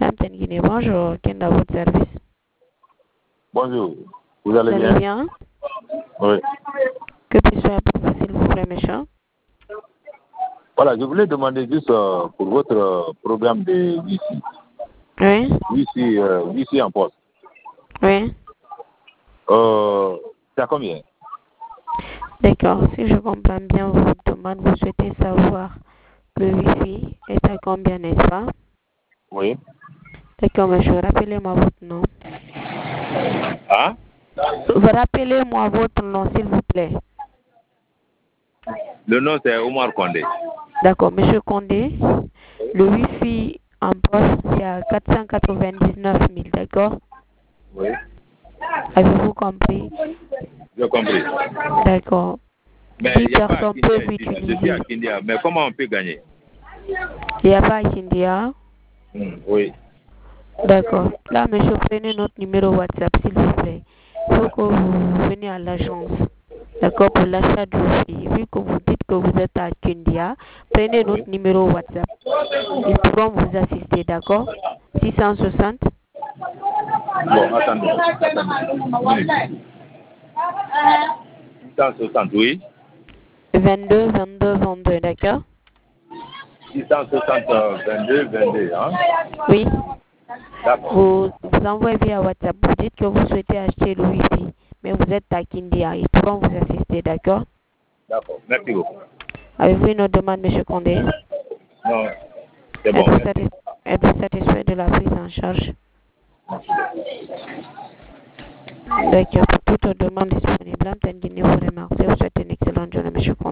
Antenne Guinée, bonjour. Quel est votre service? Bonjour. Vous allez bien? Bien? Oui. Que puis-je faire pour vous, s'il vous plaît, méchant? Voilà, je voulais demander juste pour votre programme de Wi-Fi. Oui? Wi-Fi en poste. Oui? C'est à combien? D'accord. Si je comprends bien votre demande, vous souhaitez savoir le Wi-Fi est à combien, n'est-ce pas? Oui. D'accord, monsieur. Rappelez-moi votre nom. Hein? Rappelez-moi votre nom, s'il vous plaît. Le nom c'est Omar Condé. D'accord, monsieur Condé. Le Wi-Fi en poste, c'est à 499 000, d'accord? Oui. Avez-vous compris? J'ai compris. D'accord. Mais 10 il n'y a pas à personnes Kindia peuvent ici. Je suis à utiliser. Kindia. Mais comment on peut gagner? Il n'y a pas à Kindia. Oui. D'accord. Là, monsieur, prenez notre numéro WhatsApp, s'il vous plaît. Il faut que vous veniez à l'agence. D'accord, pour l'achat du Wi-Fi. Vu que vous dites que vous êtes à Kindia, prenez notre numéro WhatsApp. Ils pourront vous assister, d'accord? 660 Bon, attendez. 660, oui. 22 22 22, d'accord? 660, 22, hein? Oui. D'accord. Vous envoyez via WhatsApp. Vous dites que vous souhaitez acheter le Wi-Fi, mais vous êtes à Kindia. Ils pourront vous assister, d'accord? D'accord. Merci beaucoup. Avez-vous une autre demande, monsieur Condé? Non, c'est bon. Merci. Êtes-vous satisfait de la prise en charge? D'accord. Pour toute demande disponible, Antenne Guinée vous remercie. Vous souhaite une excellente journée, monsieur Condé.